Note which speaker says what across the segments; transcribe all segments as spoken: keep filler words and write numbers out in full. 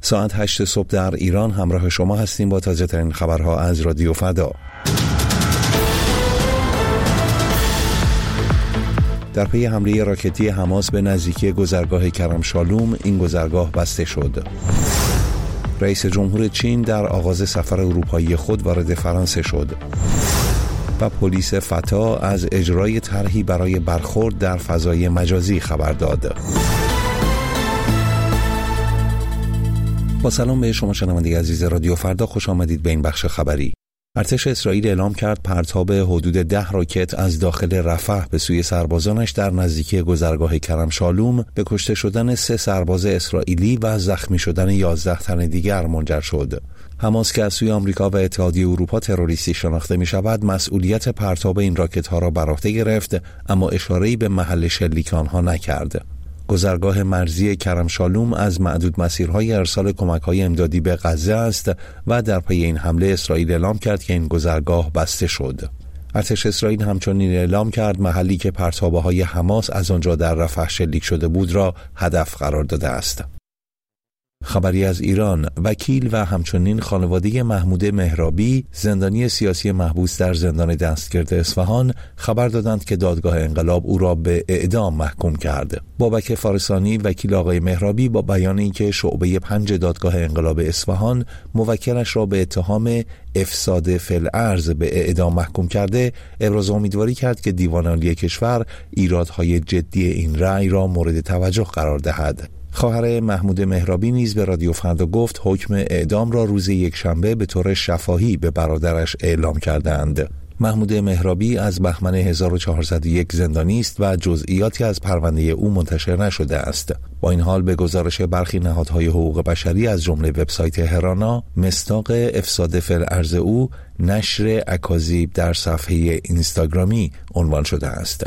Speaker 1: ساعت هشت صبح در ایران همراه شما هستیم با تازه ترین خبرها از رادیو فردا. در پی حمله راکتی حماس به نزدیکی گذرگاه کرم شالوم، این گذرگاه بسته شد. رئیس جمهور چین در آغاز سفر اروپایی خود وارد فرانسه شد. و پلیس فتا از اجرای طرحی برای برخورد در فضای مجازی خبر داد. با سلام به شما شنونده عزیز رادیو فردا، خوش آمدید به این بخش خبری. ارتش اسرائیل اعلام کرد پرتاب حدود ده راکت از داخل رفح به سوی سربازانش در نزدیکی گذرگاه کرم شالوم به کشته شدن سه سرباز اسرائیلی و زخمی شدن یازده تن دیگر منجر شد. حماس که از سوی آمریکا و اتحادیه اروپا تروریستی شناخته می شود، مسئولیت پرتاب این راکت ها را بر عهده گرفت، اما اشاره‌ای به محل شلیک آنها نکرد. گذرگاه مرزی کرم شالوم از معدود مسیرهای ارسال کمک‌های امدادی به غزه است و در پی این حمله اسرائیل اعلام کرد که این گذرگاه بسته شد. ارتش اسرائیل همچنین اعلام کرد محلی که پرتابه‌های حماس از آنجا در رفح شلیک شده بود را هدف قرار داده است. خبری از ایران: وکیل و همچنین خانواده محمود مهرابی، زندانی سیاسی محبوس در زندان دستگرد اصفهان، خبر دادند که دادگاه انقلاب او را به اعدام محکوم کرد. بابک فارسانی، وکیل آقای مهرابی، با بیان اینکه شعبه پنج دادگاه انقلاب اصفهان موکلش را به اتهام افساد فی الارض به اعدام محکوم کرده، ابراز امیدواری کرد که دیوان عالی کشور ایرادهای جدی این رأی را مورد توجه قرار دهد. خواهر محمود مهرابی نیز به رادیو فردا گفت حکم اعدام را روز یکشنبه به طور شفاهی به برادرش اعلام کردند. محمود مهرابی از بهمن هزار و چهارصد و یک زندانی است و جزئیاتی از پرونده او منتشر نشده است. با این حال به گزارش برخی نهادهای حقوق بشری از جمله وبسایت هرانا، مصداق افساد فی الارض او نشر اکاذیب در صفحه اینستاگرامی عنوان شده است.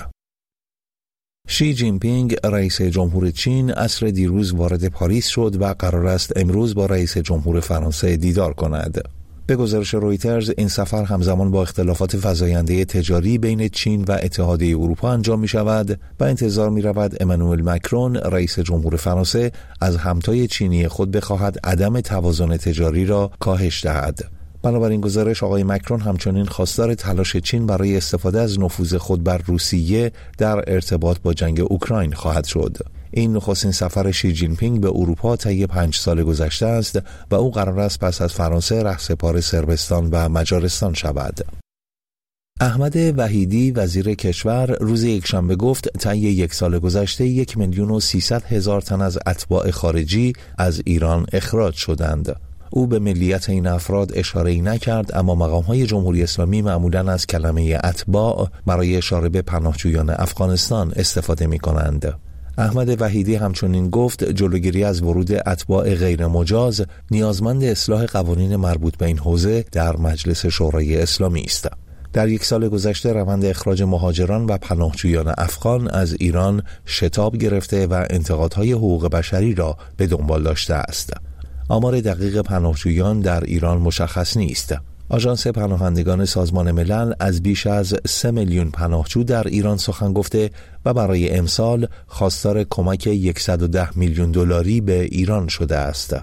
Speaker 1: شی جین پینگ، رئیس جمهور چین، عصر دیروز وارد پاریس شد و قرار است امروز با رئیس جمهور فرانسه دیدار کند. به گزارش رویترز، این سفر همزمان با اختلافات فزاینده تجاری بین چین و اتحادیه اروپا انجام می شود و انتظار می رود امانوئل مکرون، رئیس جمهور فرانسه، از همتای چینی خود بخواهد عدم توازن تجاری را کاهش دهد. بنابراین گزارش، آقای مکرون همچنین خواستار تلاش چین برای استفاده از نفوذ خود بر روسیه در ارتباط با جنگ اوکراین خواهد شد. این نخستین سفر شی جین پینگ به اروپا طی پنج سال گذشته است و او قرار است پس از فرانسه رهسپار صربستان و مجارستان شود. احمد وحیدی، وزیر کشور، روز یکشنبه گفت طی یک سال گذشته یک میلیون و سیصد هزار تن از اتباع خارجی از ایران اخراج شدند. او به ملیت این افراد اشاره‌ای نکرد، اما مقام‌های جمهوری اسلامی معمولاً از کلمه اتباع برای اشاره به پناهجویان افغانستان استفاده می‌کنند. احمد وحیدی همچنین گفت جلوگیری از ورود اتباع غیر مجاز نیازمند اصلاح قوانین مربوط به این حوزه در مجلس شورای اسلامی است. در یک سال گذشته روند اخراج مهاجران و پناهجویان افغان از ایران شتاب گرفته و انتقادهای حقوق بشری را به دنبال داشته است. آمار دقیق پناهجویان در ایران مشخص نیست. آژانس پناهندگان سازمان ملل از بیش از سه میلیون پناهجو در ایران سخن گفته و برای امسال خواستار کمک صد و ده میلیون دلاری به ایران شده است.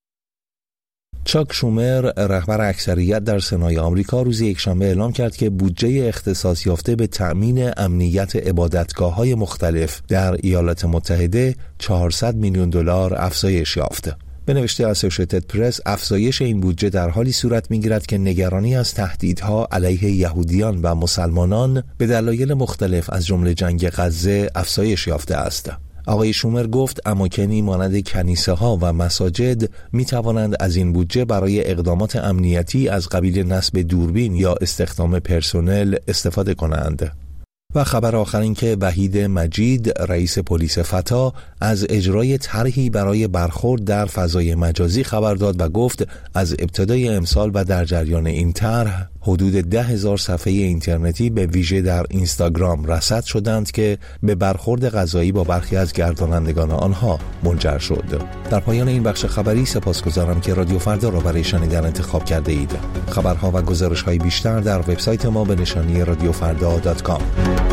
Speaker 1: چاک شومر، رهبر اکثریت در سنای آمریکا، روز یکشنبه اعلام کرد که بودجه اختصاص یافته به تأمین امنیت عبادتگاه‌های مختلف در ایالات متحده چهارصد میلیون دلار افزایش یافت. به نوشته اسوشیتد پرس، افزایش این بودجه در حالی صورت می‌گیرد که نگرانی از تهدیدها علیه یهودیان و مسلمانان به دلایل مختلف از جمله جنگ غزه افزایش یافته است. آقای شومر گفت اماکنی مانند کنیسه‌ها و مساجد می‌توانند از این بودجه برای اقدامات امنیتی از قبیل نصب دوربین یا استخدام پرسنل استفاده کنند. و خبر آخر این که وحید مجید، رئیس پلیس فتا، از اجرای طرحی برای برخورد در فضای مجازی خبر داد و گفت از ابتدای امسال و در جریان این طرح حدود ده هزار صفحه اینترنتی به ویژه در اینستاگرام رصد شدند که به برخورد قضایی با برخی از گردانندگان آنها منجر شد. در پایان این بخش خبری سپاسگزارم که رادیو فردا را برای شنیدن انتخاب کرده اید. خبرها و گزارش‌های بیشتر در وبسایت ما به نشانی رادیو فردا دات کام.